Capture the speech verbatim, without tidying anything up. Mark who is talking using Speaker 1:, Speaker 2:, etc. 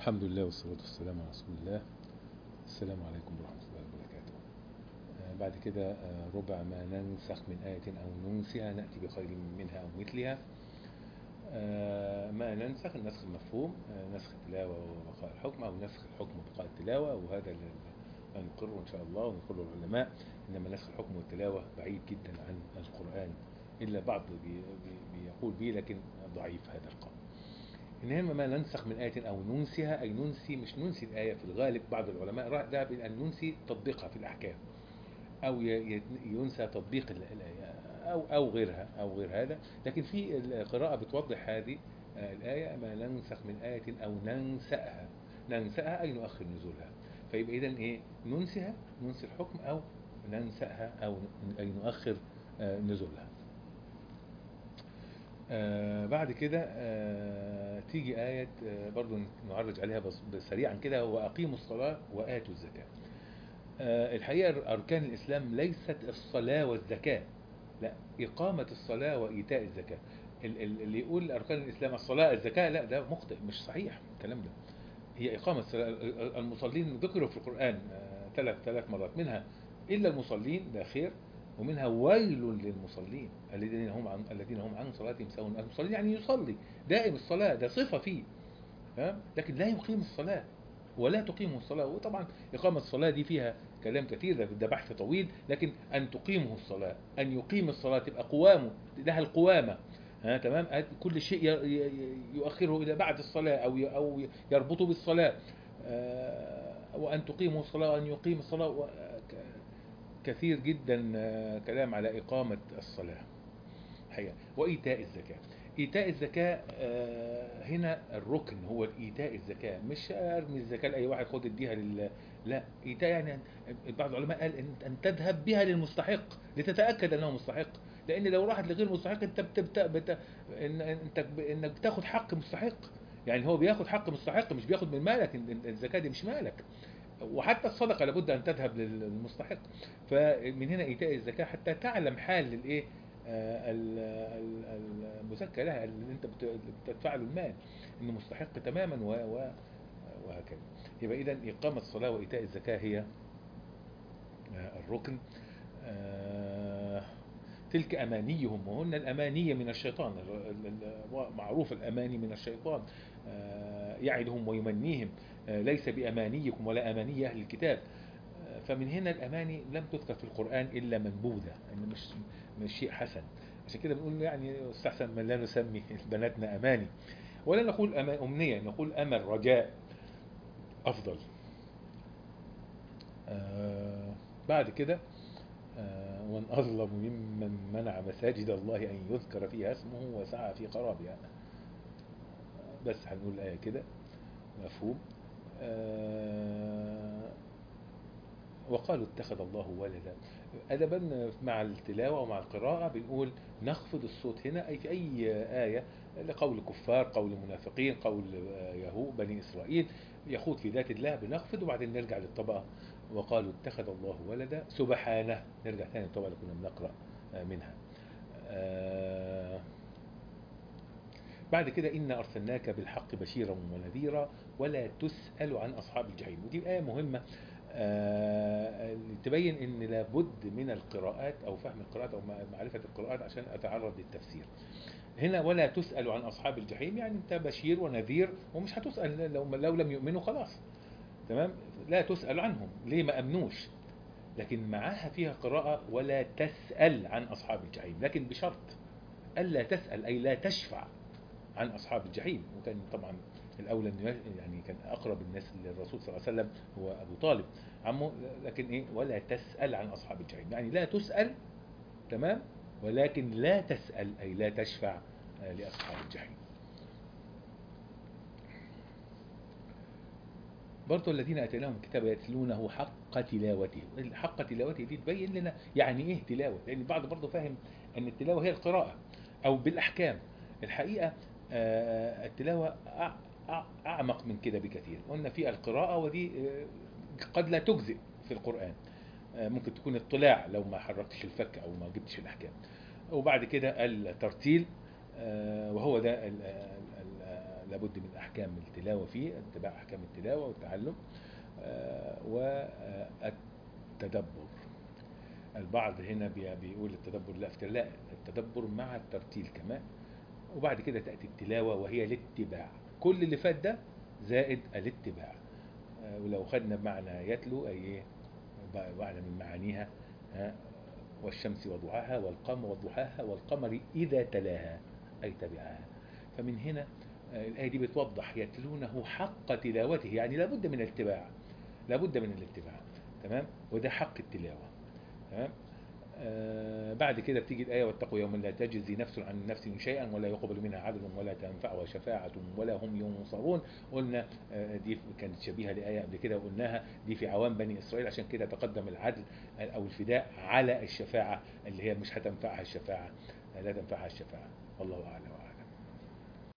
Speaker 1: الحمد لله والصلاة والسلام على رسول الله. السلام عليكم ورحمة الله وبركاته. آه بعد كده آه ربع ما ننسخ من آية أو ننسها نأتي بخير منها أو مثلها. آه ما ننسخ النسخ المفهوم، آه نسخ التلاوة وبقاء الحكم، أو نسخ الحكم وبقاء التلاوة، وهذا اللي نقره إن شاء الله ونقره العلماء. إنما نسخ الحكم والتلاوة بعيد جدا عن القرآن، إلا بعض بي بي بيقول به، لكن ضعيف هذا القول. إنما ما ننسخ من آية أو ننسها، أي ننسي، مش ننسي الآية في الغالب. بعض العلماء رأى ذهب إلى أن ننسي تطبيقها في الأحكام، أو ينسى تطبيق الآية أو أو غيرها أو غير هذا. لكن في القراءة بتوضح هذه الآية: ما ننسخ من آية أو ننسأها. ننسأها أي نؤخر نزولها. فيبقى إذن إيه؟ ننسها، ننسي الحكم، أو ننسأها أو أي نؤخر نزولها. آه بعد كده آه تيجي آية آه برضو نعرج عليها سريعا كده: وأقيموا الصلاة وآتوا الزكاة. آه الحقيقة أركان الإسلام ليست الصلاة والزكاة، لا، إقامة الصلاة وإيتاء الزكاة. اللي يقول أركان الإسلام الصلاة الزكاة، لا، ده مخطئ، مش صحيح الكلام ده. هي إقامة الصلاة. المصلين ذكروا في القرآن آه ثلاث ثلاث مرات، منها إلا المصلين، ده خير، ومنها ويل للمصلين الذين هم عن الذين هم عن صلاتهم ساهون. المصلين يعني يصلي دائم الصلاة، ده صفة فيه، ها؟ لكن لا يقيم الصلاة ولا تقيمه الصلاة. وطبعا إقامة الصلاة دي فيها كلام كثير، ده بحث طويل، لكن أن تقيمه الصلاة، أن يقيم الصلاة، تبقى قوامه، لها القوامة، ها تمام. كل شيء يؤخره إلى بعد الصلاة، أو أو يربطه بالصلاة. وأن تقيمه الصلاة وأن يقيم الصلاة، كثير جدا كلام على إقامة الصلاة حقيقة. وإيتاء الزكاة. إيتاء الزكاة هنا الركن هو إيتاء الزكاة، مش أرمي الزكاة لأي واحد خد اديها لله، لا. إيتاء يعني بعض العلماء قال أن تذهب بها للمستحق لتتأكد أنه مستحق. لأن لو راحت لغير مستحق أنت بتبدأ بت... إن... أنت ب... إنك بتاخد حق مستحق. يعني هو بياخد حق مستحق، مش بياخد من مالك. الزكاة دي مش مالك. وحتى الصدقة لابد أن تذهب للمستحق. فمن هنا إيتاء الزكاة حتى تعلم حال للإيه المزكى لها، اللي أنت بتدفع له المال، إنه مستحق تماما وهكذا. يبقى إذن إقامة الصلاة وإيتاء الزكاة هي الركن. تلك أمانيهم، وهن الأمانية من الشيطان، معروف الأماني من الشيطان، يعدهم ويمنيهم، ليس بأمانيكم ولا أماني أهل الكتاب. فمن هنا الأماني لم تذكر في القرآن إلا منبوذة، إنه مش مش شيء حسن. عشان كده بنقول يعني استحسن من لا نسمي بناتنا أماني، ولا نقول أمنية، نقول أمل، رجاء، أفضل. آه بعد كده آه ومن أظلم ممن منع مساجد الله أن يذكر فيها اسمه وسعى في خرابها. بس هنقول الآية كده مفهوم. آه وقالوا اتخذ الله ولدا. أدبا مع التلاوة ومع القراءة بنقول نخفض الصوت هنا، أي في أي آية، لقول كفار، قول منافقين، قول يهود بني إسرائيل يخوض في ذات الله، بنخفض وبعدين نرجع للطبقة. وقالوا اتخذ الله ولدا سبحانه، نرجع ثاني للطبقة اللي كنا بنقرأ منها. آه بعد كده إنا أرسلناك بالحق بشيرا ونذيرا ولا تسأل عن أصحاب الجحيم. ودي آية مهمة آه تبين ان لابد من القراءات او فهم القراءات او معرفة القراءات عشان اتعرض للتفسير. هنا ولا تسأل عن اصحاب الجحيم، يعني انت بشير ونذير ومش هتسأل، لو, لو لم يؤمنوا خلاص، تمام، لا تسأل عنهم ليه ما امنوش. لكن معاها فيها قراءة ولا تسأل عن اصحاب الجحيم، لكن بشرط الا تسأل، اي لا تشفع عن اصحاب الجحيم. وكان طبعا الاولى يعني كان اقرب الناس للرسول صلى الله عليه وسلم هو ابو طالب عمه. لكن ايه ولا تسأل عن اصحاب الجحيم، يعني لا تسأل، تمام، ولكن لا تسأل اي لا تشفع لاصحاب الجحيم. برضو الذين اتيناهم الكتاب يتلونه حق تلاوته. حق تلاوته دي تبين لنا يعني ايه تلاوه، لان البعض برضو فاهم ان التلاوه هي القراءه او بالاحكام. الحقيقه التلاوه أعمق من كده بكثير. قلنا في القراءة، ودي قد لا تجزئ في القرآن، ممكن تكون اطلاع لو ما حركتش الفك أو ما جبتش الأحكام. وبعد كده الترتيل، وهو ده لابد من أحكام التلاوة فيه، اتباع أحكام التلاوة والتعلم والتدبر. البعض هنا بيقول التدبر لا، لا، التدبر مع الترتيل كمان، وبعد كده تأتي التلاوة وهي الاتباع. كل اللي فات ده زائد الاتباع. ولو خدنا بمعنى يتلو أي معنى من معانيها، والشمس وضحاها والقمر وضحاها والقمر إذا تلاها أي تبعها. فمن هنا الآية دي بتوضح يتلونه حق تلاوته، يعني لابد من الاتباع، لابد من الاتباع. تمام، وده حق التلاوة. تمام. آه بعد كده بتيجي الآية واتقوا يوما لا تجزي نفس عن نفس شيئا ولا يقبل منها عدل ولا تنفعها شفاعة ولا هم ينصرون. قلنا آه دي كانت شبيهة لآية قبل كده وقلناها دي في عوام بني إسرائيل، عشان كده تقدم العدل أو الفداء على الشفاعة اللي هي مش هتنفعها الشفاعة، لا تنفعها الشفاعة. والله أعلم.